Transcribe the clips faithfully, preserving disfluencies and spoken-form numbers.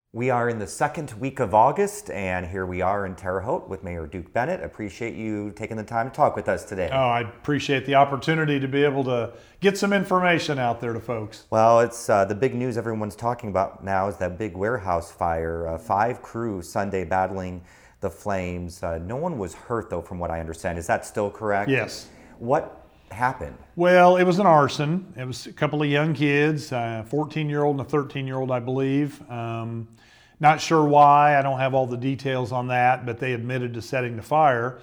We are in the second week of August, and here we are in Terre Haute with Mayor Duke Bennett. Appreciate you taking the time to talk with us today. Oh, I appreciate the opportunity to be able to get some information out there to folks. Well, it's uh, the big news everyone's talking about now is that big warehouse fire. Uh, five crews Sunday battling the flames. Uh, no one was hurt, though, from what I understand. Is that still correct? Yes. What happened? Well, it was an arson. It was a couple of young kids, a fourteen-year-old and a thirteen-year-old, I believe. Um, Not sure why. I don't have all the details on that, but they admitted to setting the fire.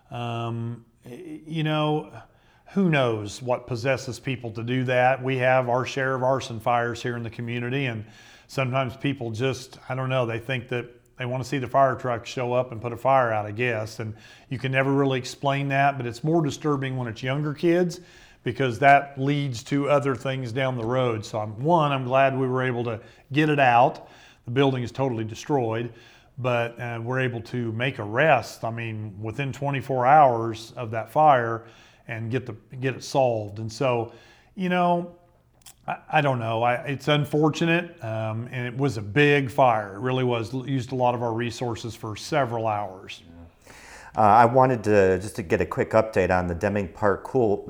Um, you know, who knows what possesses people to do that? We have our share of arson fires here in the community, and sometimes people just, I don't know, they think that they want to see the fire truck show up and put a fire out, I guess. And you can never really explain that, but it's more disturbing when it's younger kids, because that leads to other things down the road. So I'm, one, I'm glad we were able to get it out. The building is totally destroyed, but uh, we're able to make arrests, I mean, within twenty-four hours of that fire and get the get it solved. And so, you know, I, I don't know. I, it's unfortunate, um, and it was a big fire. It really was. Used a lot of our resources for several hours. Uh, I wanted to just to get a quick update on the Deming Park pool.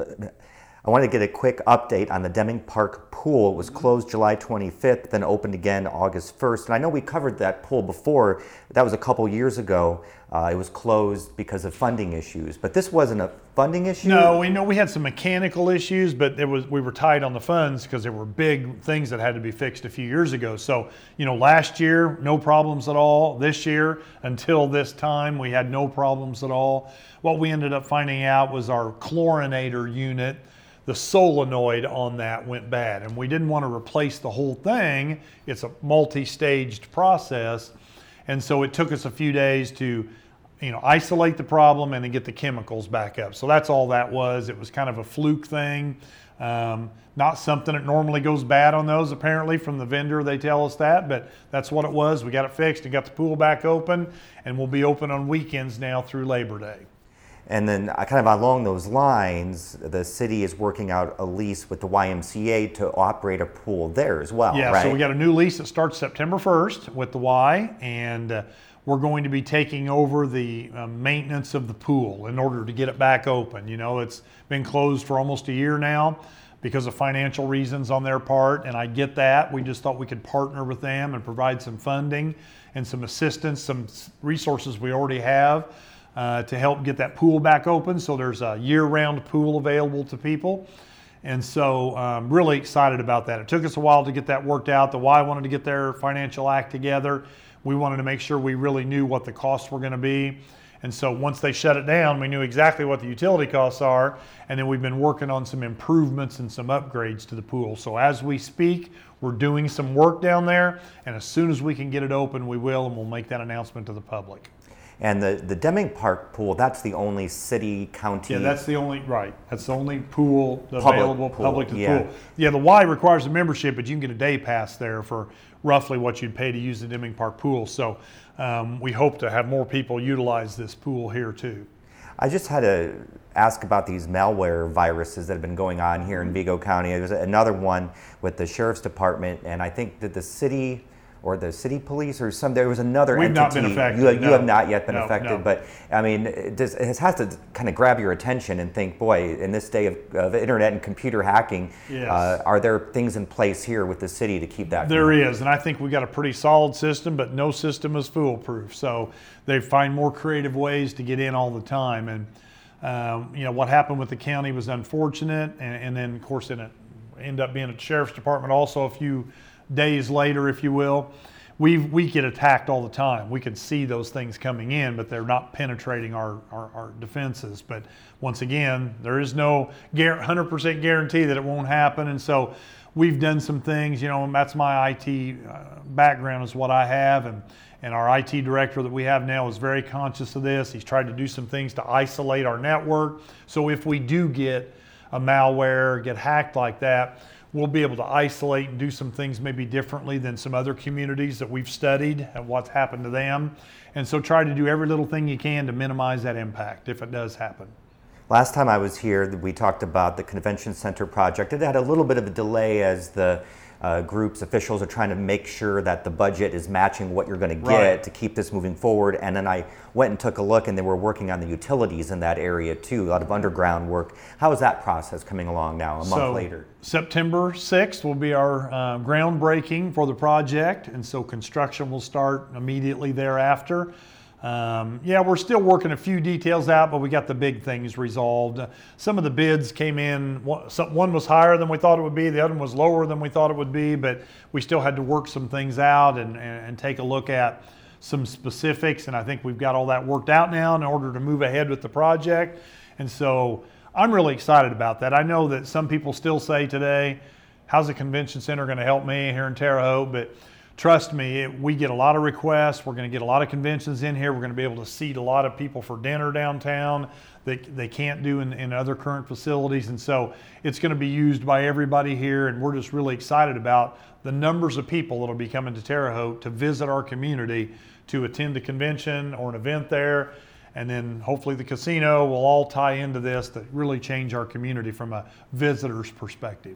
I wanted to get a quick update on the Deming Park pool. It was closed July twenty-fifth, then opened again August first. And I know we covered that pool before. That was a couple years ago. Uh, it was closed because of funding issues. But this wasn't a funding issue? No, we know we had some mechanical issues, but there was we were tight on the funds because there were big things that had to be fixed a few years ago. So, you know, last year, no problems at all. This year, until this time, we had no problems at all. What we ended up finding out was our chlorinator unit, the solenoid on that went bad, and we didn't want to replace the whole thing. It's a multi-staged process, and so it took us a few days to, you know, isolate the problem and then get the chemicals back up. So that's all that was. It was kind of a fluke thing, um, not something that normally goes bad on those. Apparently, from the vendor, they tell us that, but that's what it was. We got it fixed and got the pool back open, and we'll be open on weekends now through Labor Day. And then uh, kind of along those lines, the city is working out a lease with the Y M C A to operate a pool there as well, yeah, right? So we got a new lease that starts September first with the Y, and uh, we're going to be taking over the uh, maintenance of the pool in order to get it back open. You know, it's been closed for almost a year now because of financial reasons on their part, and I get that. We just thought we could partner with them and provide some funding and some assistance, some resources we already have, Uh, to help get that pool back open. So there's a year-round pool available to people. And so I'm um, really excited about that. It took us a while to get that worked out. The Y wanted to get their financial act together. We wanted to make sure we really knew what the costs were going to be. And so once they shut it down, we knew exactly what the utility costs are. And then we've been working on some improvements and some upgrades to the pool. So as we speak, we're doing some work down there. And as soon as we can get it open, we will, and we'll make that announcement to the public. And the, the Deming Park pool, that's the only city, county... Yeah, that's the only, right. That's the only pool Public available, pool, public to the yeah. pool. Yeah, the Y requires a membership, but you can get a day pass there for roughly what you'd pay to use the Deming Park pool. So um, we hope to have more people utilize this pool here too. I just had to ask about these malware viruses that have been going on here in Vigo County. There's another one with the Sheriff's Department, and I think that the city... or the city police, or some, there was another We've entity. not been affected. You, you no. have not yet been no, affected, no. but I mean, it, just, it has to kind of grab your attention and think, boy, in this day of, of internet and computer hacking, yes. uh, are there things in place here with the city to keep that? There going? is, and I think we got a pretty solid system, but no system is foolproof. So they find more creative ways to get in all the time. And um, you know, what happened with the county was unfortunate, and, and then of course it ended up being at the Sheriff's Department also a few days later, if you will. We we get attacked all the time. We can see those things coming in, but they're not penetrating our, our, our defenses. But once again, there is no one hundred percent guarantee that it won't happen. And so we've done some things, you know, and that's my I T uh, background is what I have. And, and our I T director that we have now is very conscious of this. He's tried to do some things to isolate our network. So if we do get a malware, get hacked like that, we'll be able to isolate and do some things maybe differently than some other communities that we've studied and what's happened to them. And so try to do every little thing you can to minimize that impact if it does happen. Last time I was here, we talked about the convention center project. It had a little bit of a delay as the uh, group's officials are trying to make sure that the budget is matching what you're going to get right. to keep this moving forward. And then I went and took a look, and they were working on the utilities in that area too, a lot of underground work. How is that process coming along now, a month so, later? September sixth will be our uh, groundbreaking for the project, and so construction will start immediately thereafter. Um, yeah, we're still working a few details out, but we got the big things resolved. Uh, some of the bids came in, one, some, one was higher than we thought it would be, the other one was lower than we thought it would be, but we still had to work some things out and, and, and take a look at some specifics, and I think we've got all that worked out now in order to move ahead with the project. And so I'm really excited about that. I know that some people still say today, how's the convention center going to help me here in Terre Haute? But trust me, it, we get a lot of requests. We're going to get a lot of conventions in here. We're going to be able to seat a lot of people for dinner downtown that they can't do in, in other current facilities. And so it's going to be used by everybody here. And we're just really excited about the numbers of people that will be coming to Terre Haute to visit our community, to attend a convention or an event there. And then hopefully the casino will all tie into this that really change our community from a visitor's perspective.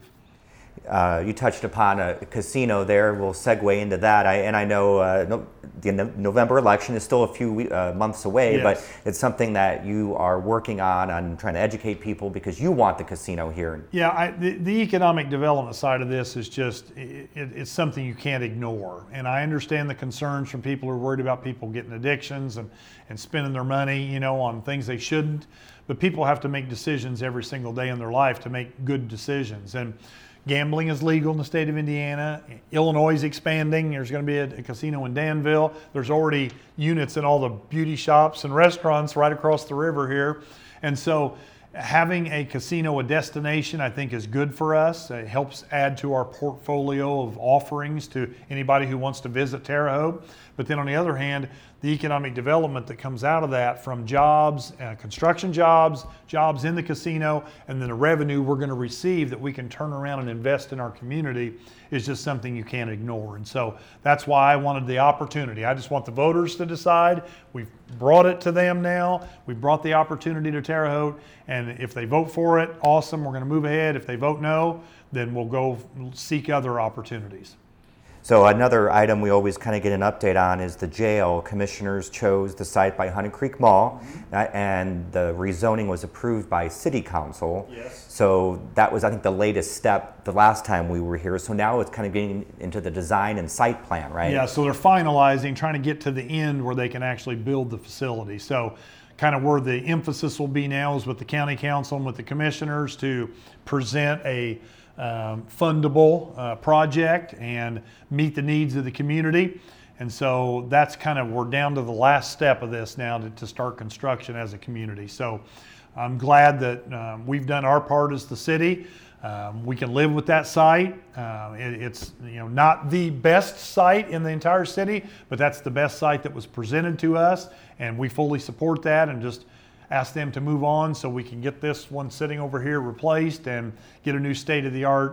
Uh, you touched upon a casino there. We'll segue into that. I, and I know uh, no, the no, November election is still a few uh, months away, yes. but it's something that you are working on, on trying to educate people because you want the casino here. Yeah, I, the, the economic development side of this is just, it, it's something you can't ignore. And I understand the concerns from people who are worried about people getting addictions and, and spending their money, you know, on things they shouldn't. But people have to make decisions every single day in their life to make good decisions. And gambling is legal in the state of Indiana. Illinois is expanding. There's going to be a, a casino in Danville. There's already units in all the beauty shops and restaurants right across the river here. And so having a casino, a destination, I think is good for us. It helps add to our portfolio of offerings to anybody who wants to visit Terre Haute. But then on the other hand, the economic development that comes out of that from jobs, uh, construction jobs, jobs in the casino, and then the revenue we're going to receive that we can turn around and invest in our community is just something you can't ignore. And so that's why I wanted the opportunity. I just want the voters to decide. We've brought it to them now. We've brought the opportunity to Terre Haute. And if they vote for it, awesome, we're going to move ahead. If they vote no, then we'll go seek other opportunities. So another item we always kind of get an update on is the jail. Commissioners chose the site by Hunting Creek Mall, mm-hmm. uh, and the rezoning was approved by City Council. Yes. So that was, I think, the latest step the last time we were here. So now it's kind of getting into the design and site plan, right? Yeah, so they're finalizing, trying to get to the end where they can actually build the facility. So kind of where the emphasis will be now is with the county council and with the commissioners to present a Um, fundable uh, project and meet the needs of the community. And so that's kind of, we're down to the last step of this now to, to start construction as a community. So I'm glad that um, we've done our part as the city. Um, we can live with that site. Uh, it, it's you know not the best site in the entire city, but that's the best site that was presented to us, and we fully support that and just ask them to move on so we can get this one sitting over here replaced and get a new state-of-the-art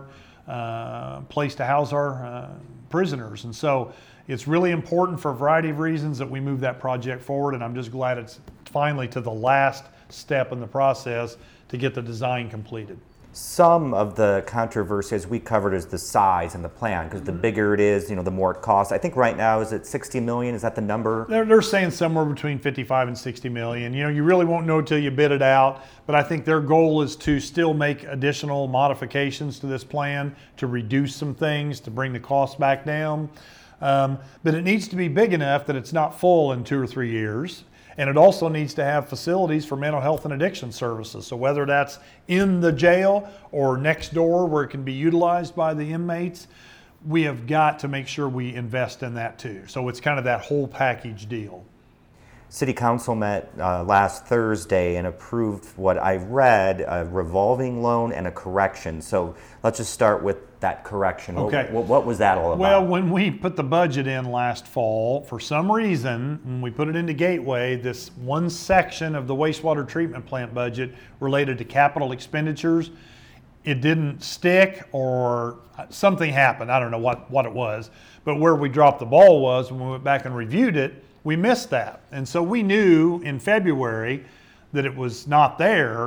uh, place to house our uh, prisoners. And so it's really important for a variety of reasons that we move that project forward, and I'm just glad it's finally to the last step in the process to get the design completed. Some of the controversy, as we covered, is the size and the plan, because the bigger it is, you know, the more it costs. I think right now, is it sixty million? Is that the number? They're, they're saying somewhere between fifty-five and sixty million. You know, you really won't know till you bid it out, but I think their goal is to still make additional modifications to this plan to reduce some things, to bring the cost back down. Um, but it needs to be big enough that it's not full in two or three years. And it also needs to have facilities for mental health and addiction services. So whether that's in the jail or next door where it can be utilized by the inmates, we have got to make sure we invest in that too. So it's kind of that whole package deal. City Council met uh, last Thursday and approved what I read, a revolving loan and a correction. So let's just start with that correction. Okay. What, what was that all about? Well, when we put the budget in last fall, for some reason, when we put it into Gateway, this one section of the wastewater treatment plant budget related to capital expenditures, it didn't stick or something happened. I don't know what, what it was. But where we dropped the ball was when we went back and reviewed it, we missed that. And so we knew in February that it was not there.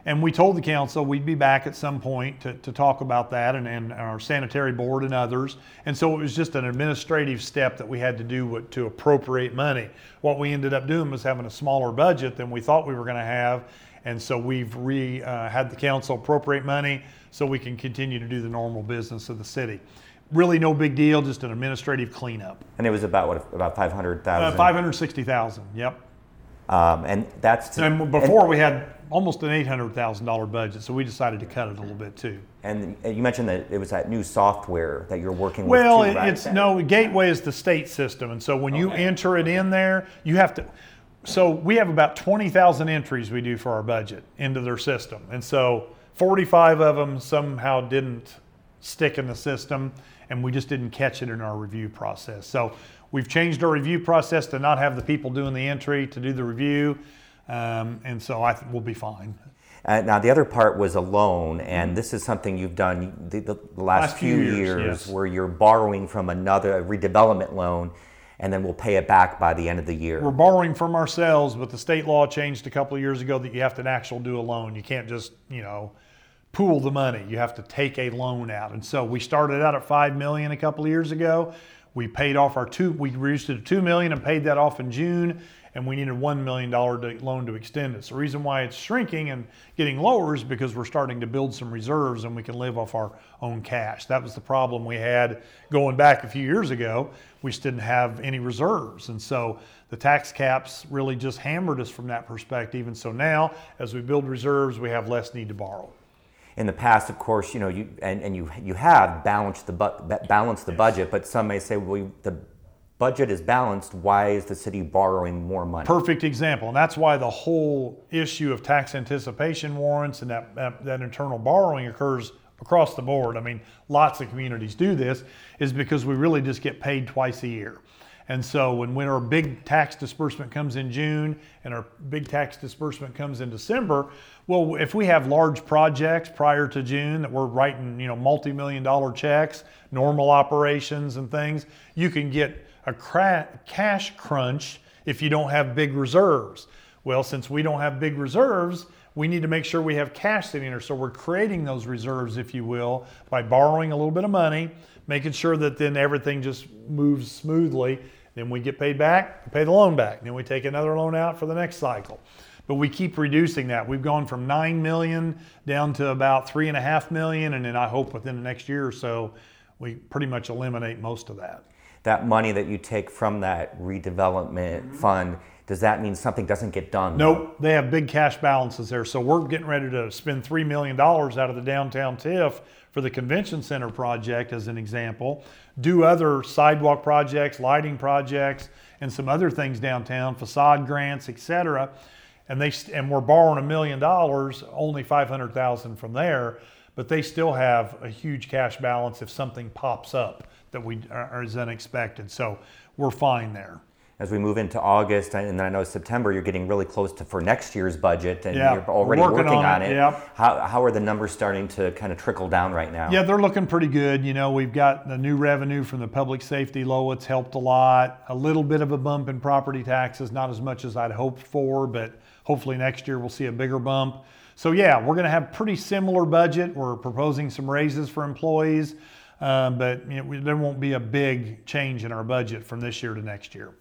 And we told the council we'd be back at some point to, to talk about that, and, and our sanitary board and others. And so it was just an administrative step that we had to do to appropriate money. What we ended up doing was having a smaller budget than we thought we were going to have. And so we've re, uh, had the council appropriate money so we can continue to do the normal business of the city. Really no big deal, just an administrative cleanup. And it was about, what, about five hundred thousand dollars? Uh, five hundred sixty thousand dollars, yep. Um, and that's to, and before and, we had almost an eight hundred thousand dollars budget, so we decided to cut it a little bit too. And you mentioned that it was that new software that you're working well, with. Well, it's no Gateway is the state system, and so when okay. you enter it in there, you have to. So we have about twenty thousand entries we do for our budget into their system, and so forty-five of them somehow didn't stick in the system, and we just didn't catch it in our review process. So we've changed our review process to not have the people doing the entry to do the review, um, and so I think we'll be fine. Uh, now the other part was a loan, and this is something you've done the, the, the last, last few, few years, years yes. where you're borrowing from another redevelopment loan, and then we'll pay it back by the end of the year. We're borrowing from ourselves, but the state law changed a couple of years ago that you have to actually do a loan. You can't just, you know, pool the money. You have to take a loan out. And so we started out at five million dollars a couple of years ago. We paid off our two, we reduced it to two million dollars and paid that off in June, and we needed one million dollars loan to extend it. So the reason why it's shrinking and getting lower is because we're starting to build some reserves and we can live off our own cash. That was the problem we had going back a few years ago. We just didn't have any reserves. And so the tax caps really just hammered us from that perspective. And so now, as we build reserves, we have less need to borrow. In the past, of course, you know, you and, and you you have balanced the bu- balanced the yes. budget, but some may say, well, the budget is balanced. Why is the city borrowing more money? Perfect example, and that's why the whole issue of tax anticipation warrants and that that, that internal borrowing occurs across the board. I mean, lots of communities do this, is because we really just get paid twice a year. And so when, when our big tax disbursement comes in June and our big tax disbursement comes in December, well, if we have large projects prior to June that we're writing, you know, multi-million dollar checks, normal operations and things, you can get a cra- cash crunch if you don't have big reserves. Well, since we don't have big reserves, we need to make sure we have cash sitting there. So we're creating those reserves, if you will, by borrowing a little bit of money, making sure that then everything just moves smoothly. Then we get paid back, we pay the loan back. Then we take another loan out for the next cycle. But we keep reducing that. We've gone from nine million down to about three and a half million. And then I hope within the next year or so, we pretty much eliminate most of that. That money that you take from that redevelopment mm-hmm. fund, does that mean something doesn't get done? Nope, they have big cash balances there. So we're getting ready to spend three million dollars out of the downtown T I F for the convention center project, as an example, do other sidewalk projects, lighting projects, and some other things downtown, facade grants, et cetera. And they and we're borrowing a million dollars, only five hundred thousand from there, but they still have a huge cash balance if something pops up that we are is unexpected. So we're fine there. As we move into August, and then I know September, you're getting really close to for next year's budget, and yeah, you're already working, working on, on it. it. Yep. How, how are the numbers starting to kind of trickle down right now? Yeah, they're looking pretty good. You know, we've got the new revenue from the public safety law. It's helped a lot. A little bit of a bump in property taxes, not as much as I'd hoped for, but hopefully next year we'll see a bigger bump. So yeah, we're going to have pretty similar budget. We're proposing some raises for employees, uh, but you know, we, there won't be a big change in our budget from this year to next year.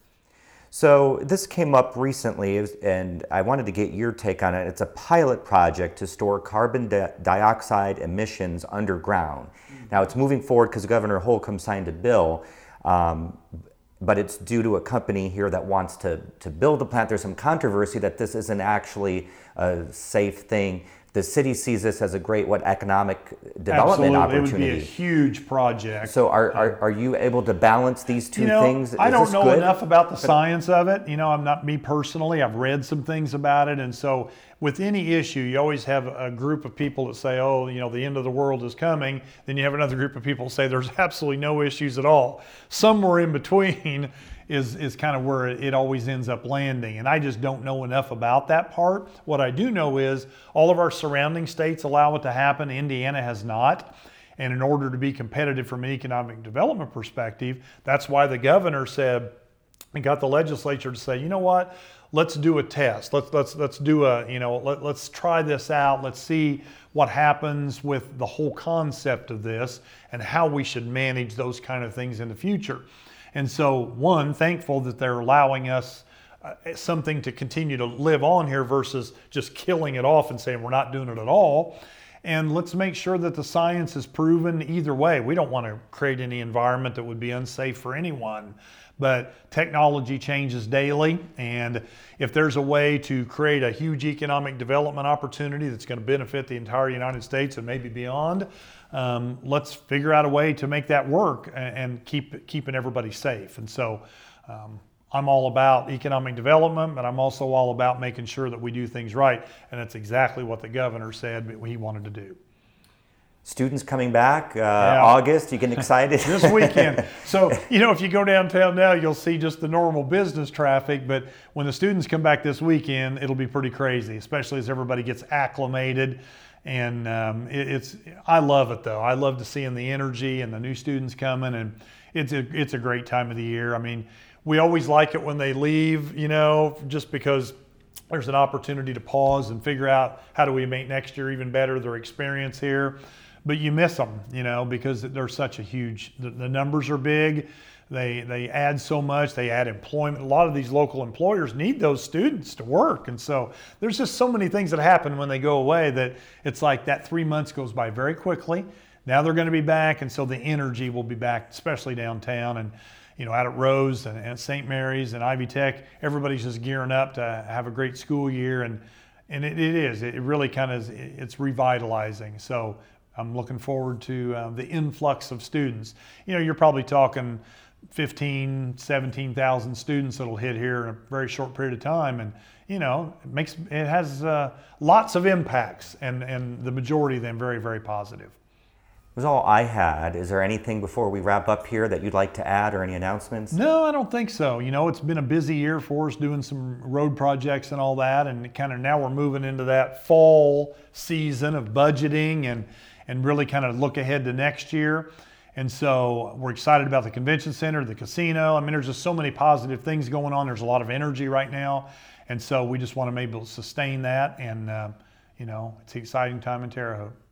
So this came up recently, and I wanted to get your take on it. It's a pilot project to store carbon di- dioxide emissions underground. Mm-hmm. Now it's moving forward because Governor Holcomb signed a bill, um, but it's due to a company here that wants to, to build a plant. There's some controversy that this isn't actually a safe thing. The city sees this as a great, what, economic development Absolutely. opportunity. It would be a huge project. So are, are are you able to balance these two you know, things? Is I don't know good? enough about the science of it. You know, I'm not me personally. I've read some things about it. And so with any issue, you always have a group of people that say, oh, you know, the end of the world is coming. Then you have another group of people that say there's absolutely no issues at all. Somewhere in between is is kind of where it always ends up landing. And I just don't know enough about that part. What I do know is all of our surrounding states allow it to happen. Indiana has not. And in order to be competitive from an economic development perspective, that's why the governor said, and got the legislature to say, you know what, let's do a test. Let's let's let's do a, you know, let, let's try this out. Let's see what happens with the whole concept of this and how we should manage those kind of things in the future. And so, one, thankful that they're allowing us uh, something to continue to live on here versus just killing it off and saying we're not doing it at all. And let's make sure that the science is proven either way. We don't want to create any environment that would be unsafe for anyone. But technology changes daily, and if there's a way to create a huge economic development opportunity that's going to benefit the entire United States and maybe beyond, um, let's figure out a way to make that work and, and keep keeping everybody safe. And so um, I'm all about economic development, but I'm also all about making sure that we do things right, and that's exactly what the governor said he wanted to do. Students coming back, uh, yeah. August, you getting excited? This weekend. So, you know, if you go downtown now, you'll see just the normal business traffic, but when the students come back this weekend, it'll be pretty crazy, especially as everybody gets acclimated. And um, it, it's, I love it though. I love to seeing the energy and the new students coming, and it's a, it's a great time of the year. I mean, we always like it when they leave, you know, just because there's an opportunity to pause and figure out how do we make next year even better, their experience here. But you miss them, you know, because they're such a huge, the, the numbers are big. They they add so much, they add employment. A lot of these local employers need those students to work. And so there's just so many things that happen when they go away that it's like that three months goes by very quickly. Now they're going to be back, and so the energy will be back, especially downtown and, you know, out at Rose and, and Saint Mary's and Ivy Tech. Everybody's just gearing up to have a great school year, and and it, it is. It really kind of, it's revitalizing. So I'm looking forward to uh, the influx of students. You know, you're probably talking fifteen, seventeen thousand students that'll hit here in a very short period of time. And, you know, it makes, it has uh, lots of impacts, and, and the majority of them very, very positive. That was all I had. Is there anything before we wrap up here that you'd like to add, or any announcements? No, I don't think so. You know, it's been a busy year for us doing some road projects and all that. And kind of now we're moving into that fall season of budgeting and and really kind of look ahead to next year. And so we're excited about the convention center, the casino. I mean, there's just so many positive things going on. There's a lot of energy right now. And so we just want to maybe sustain that. And, uh, you know, it's an exciting time in Terre Haute.